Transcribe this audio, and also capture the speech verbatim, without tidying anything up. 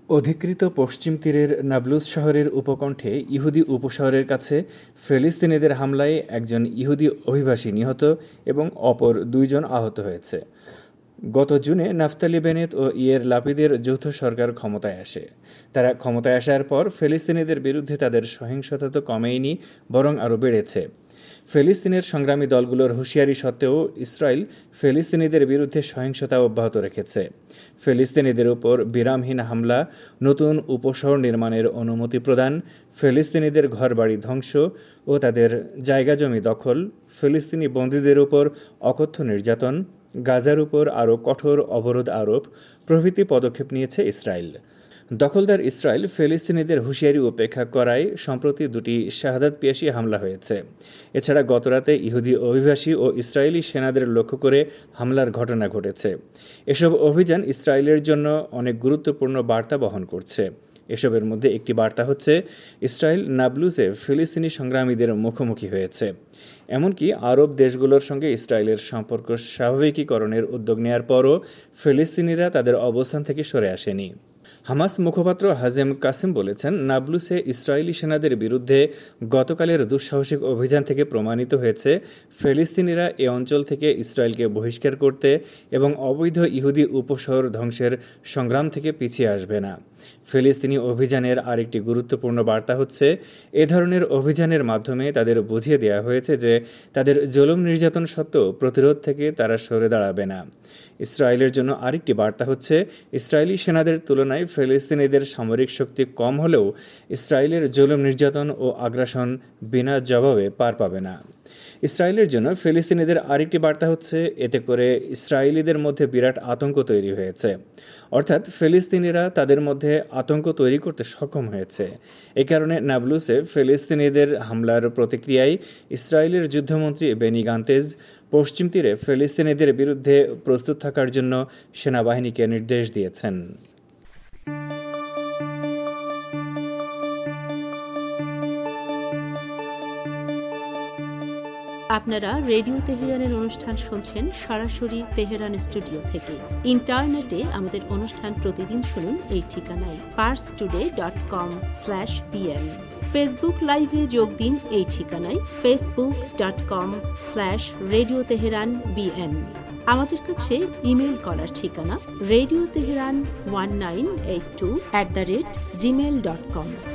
অধিকৃত পশ্চিম তীরের নাবলুস শহরের উপকণ্ঠে ইহুদি উপশহরের কাছে ফিলিস্তিনিদের হামলায় একজন ইহুদি অভিবাসী নিহত এবং অপর দুইজন আহত হয়েছে। গত জুনে নাফতালি বেনেত ও ইয়ের লাপিদের যৌথ সরকার ক্ষমতায় আসে। তারা ক্ষমতায় আসার পর ফিলিস্তিনিদের বিরুদ্ধে তাদের সহিংসতা তো কমেইনি, বরং আরও বেড়েছে। ফিলিস্তিনের সংগ্রামী দলগুলোর হুঁশিয়ারি সত্ত্বেও ইসরায়েল ফিলিস্তিনিদের বিরুদ্ধে সহিংসতা অব্যাহত রেখেছে। ফিলিস্তিনিদের উপর বিরামহীন হামলা, নতুন উপশহর নির্মাণের অনুমতি প্রদান, ফিলিস্তিনিদের ঘরবাড়ি ধ্বংস ও তাদের জায়গা জমি দখল, ফিলিস্তিনি বন্দীদের উপর অকথ্য নির্যাতন, গাজার উপর আরও কঠোর অবরোধ আরোপ প্রভৃতি পদক্ষেপ নিয়েছে ইসরায়েল। দখলদার ইসরায়েল ফিলিস্তিনিদের হুঁশিয়ারি উপেক্ষা করায় সম্প্রতি দুটি শাহাদাতপিয়াসী হামলা হয়েছে। এছাড়া গতরাতে ইহুদি অভিবাসী ও ইসরায়েলি সেনাদের লক্ষ্য করে হামলার ঘটনা ঘটেছে। এসব অভিযান ইসরায়েলের জন্য অনেক গুরুত্বপূর্ণ বার্তা বহন করছে। এসবের মধ্যে একটি বার্তা হচ্ছে, ইসরায়েল নাবলুসে ফিলিস্তিনি সংগ্রামীদের মুখোমুখি হয়েছে। এমনকি আরব দেশগুলোর সঙ্গে ইসরায়েলের সম্পর্ক স্বাভাবিকীকরণের উদ্যোগ নেওয়ার পরও ফিলিস্তিনিরা তাদের অবস্থান থেকে সরে আসেনি। হামাস মুখপাত্র হাজেম কাসেম বলেছেন, নাবলুসে ইসরায়েলি সেনাদের বিরুদ্ধে গতকালের দুঃসাহসিক অভিযান থেকে প্রমাণিত হয়েছে ফিলিস্তিনিরা এ অঞ্চল থেকে ইসরায়েলকে বহিষ্কার করতে এবং অবৈধ ইহুদি উপশহর ধ্বংসের সংগ্রাম থেকে পিছিয়ে আসবে না। ফিলিস্তিনি অভিযানের আরেকটি গুরুত্বপূর্ণ বার্তা হচ্ছে, এ ধরনের অভিযানের মাধ্যমে তাদের বুঝিয়ে দেওয়া হয়েছে যে তাদের জুলুম নির্যাতন সত্ত্বেও প্রতিরোধ থেকে তারা সরে দাঁড়াবে না। ইসরায়েলের জন্য আরেকটি বার্তা হচ্ছে, ইসরায়েলি সেনাদের তুলনায় ফিলিস্তিনিদের সামরিক শক্তি কম হলেও ইসরায়েলের জুলুম নির্যাতন ও আগ্রাসন বিনা জবাবে পার পাবে না। ইসরায়েলের জন্য ফিলিস্তিনিদের আরেকটি বার্তা হচ্ছে, এতে করে ইসরায়েলিদের মধ্যে বিরাট আতঙ্ক তৈরি হয়েছে। অর্থাৎ ফিলিস্তিনিরা তাদের মধ্যে আতঙ্ক তৈরি করতে সক্ষম হয়েছে। এ কারণে নাবলুসে ফিলিস্তিনিদের হামলার প্রতিক্রিয়ায় ইসরায়েলের যুদ্ধমন্ত্রী বেনি গান্তেজ পশ্চিম তীরে ফিলিস্তিনিদের বিরুদ্ধে প্রস্তুত থাকার জন্য সেনাবাহিনীকে নির্দেশ দিয়েছেন। আপনারা রেডিও তেহরানের অনুষ্ঠান শুনছেন সরাসরি তেহরান স্টুডিও থেকে। ইন্টারনেটে আমাদের অনুষ্ঠান প্রতিদিন শুনুন এই ঠিকানায় Pars today dot com slash BN. Facebook লাইভে যোগ দিন এই ঠিকানায় Facebook dot com slash radio Tehran BN. আমাদের কাছে ইমেল করার ঠিকানা radio Tehran one nine eight two at the rate Gmail dot com.